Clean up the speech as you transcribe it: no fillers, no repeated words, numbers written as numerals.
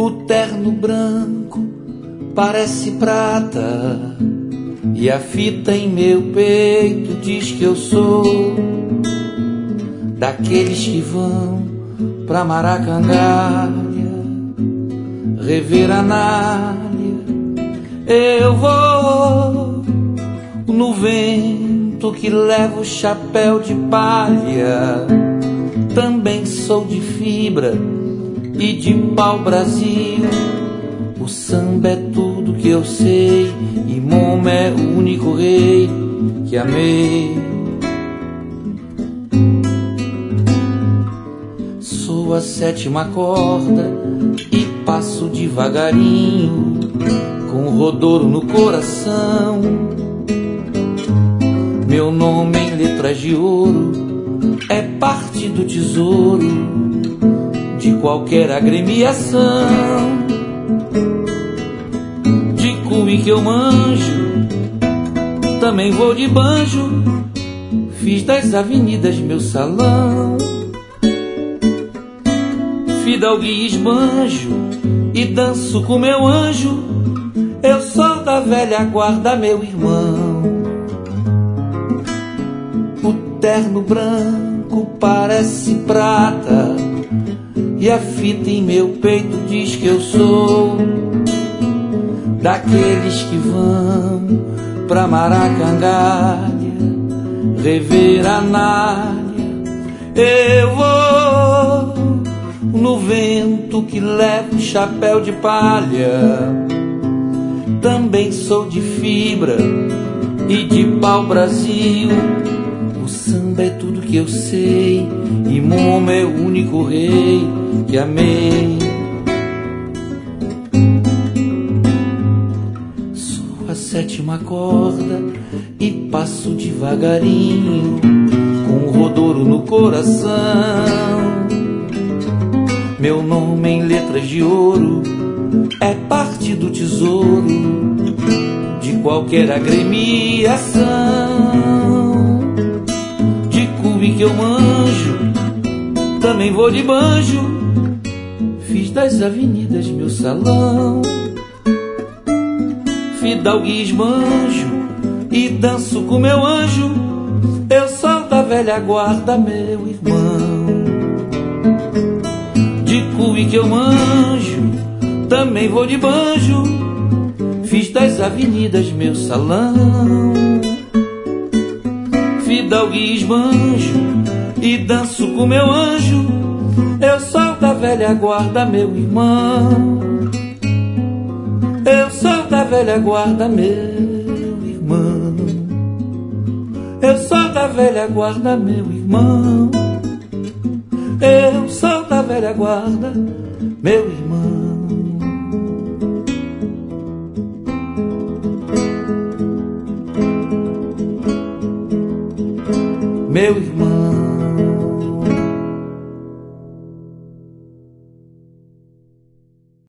O terno branco parece prata e a fita em meu peito diz que eu sou daqueles que vão pra Maracangalha rever a Anália. Eu vou no vento que leva o chapéu de palha. Também sou de fibra e de pau-brasil. O samba é tudo que eu sei e Momo é o único rei que amei. Sou a sétima corda e passo devagarinho, com o rodouro no coração. Meu nome em letras de ouro é parte do tesouro de qualquer agremiação. De cuí que eu manjo, também vou de banjo, fiz das avenidas meu salão. Fidalgo e esbanjo e danço com meu anjo. Eu sou da velha guarda, meu irmão. O terno branco parece prata e a fita em meu peito diz que eu sou daqueles que vão pra Maracangalha rever a Anália. Eu vou no vento que leva o chapéu de palha. Também sou de fibra e de pau-brasil. O samba é tudo que eu sei e Momo é o único rei que amei. Sou a sétima corda e passo devagarinho, com o rodouro no coração. Meu nome em letras de ouro é parte do tesouro de qualquer agremiação. De cuí que eu manjo, também vou de banjo, fiz das avenidas meu salão. Fidalgo e esbanjo e danço com meu anjo. Eu sou da velha guarda, meu irmão. De cuí que eu manjo, também vou de banjo, fiz das avenidas meu salão. Fidalgo e esbanjo e danço com meu anjo. Eu sou da velha guarda, meu irmão. Eu sou da velha guarda, meu irmão. Eu sou da velha guarda, meu irmão. Eu sou da velha guarda, meu irmão. Meu irmão.